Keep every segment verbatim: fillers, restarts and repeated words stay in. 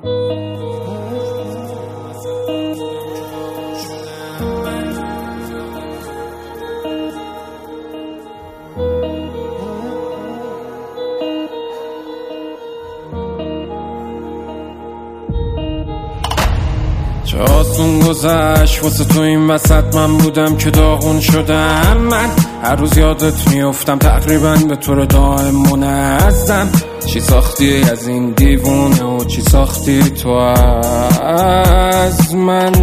چه آسون گذشت واسه تو این وسط، من بودم که داغون شدم. من هر روز یادت میافتم تقریبا به طور دائم منظم. چی ساختی از این دیوونه و چی ساختی تو از من؟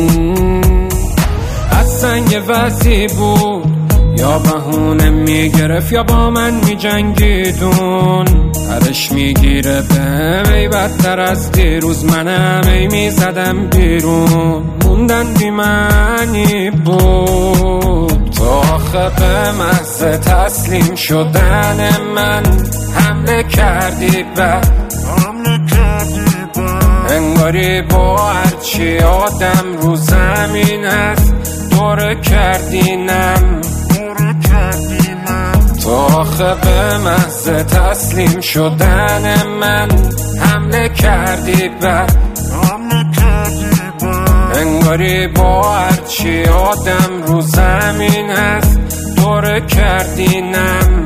اصلا یه وضعی بود یا بهونه میگرفت یا با من میجنگیدون. هرش میگیره بهم ای بدتر از دیروز، منم ای میزدم بیرون. موندن بی معنی بود تو آخه به محض تسلیم شدن من حمله کردی و انگاری با هرچی آدم رو زمین هست دوره کردینم. تو آخه به محض تسلیم شدن من حمله کردی و انگاری با هرچی آدم رو زمین هست دوره کردینم.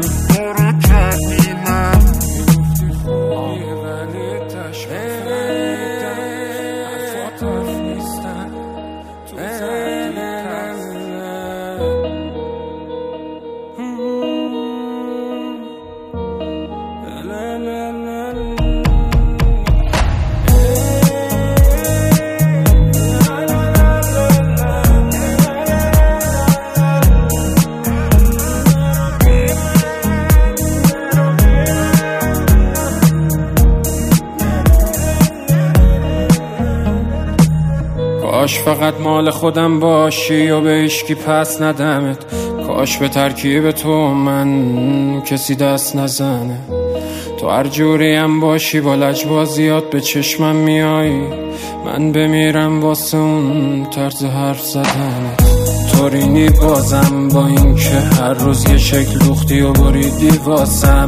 کاش فقط مال خودم باشی و به هیچکی پس ندمت. کاش به ترکیب تو من کسی دست نزنه. تو هر جوریم باشی با لجبازیات به چشمم میایی، من بمیرم واسه اون طرز حرف زدنت. طورینی بازم با این که هر روز یه شکل دوختی و بریدی واسم.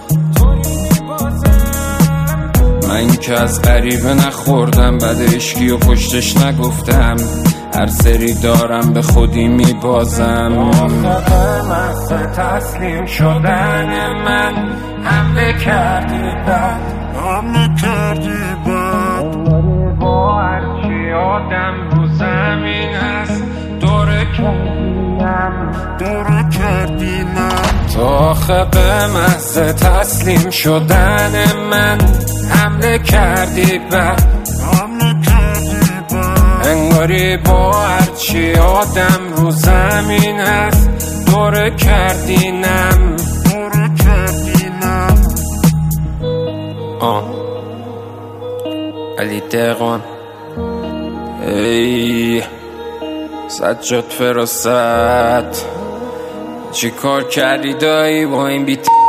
من که از غریبه نخوردم بعد عشقی و پشتش نگفتم. هر سری دارم به خودی میبازم. آخه محض تسلیم شدن من حمله کردی بد حمله کردی بد با هرچی آدم رو زمین هست دوره کردینم دوره کردینم. تو آخه به محض تسلیم شدن من حمله کردی بد انگاری با هرچی آدم رو زمین هست دوره کردینم دوره کردینم. آه علی دقان ای سجاد فراست، چی کار کردی دایی با این بیت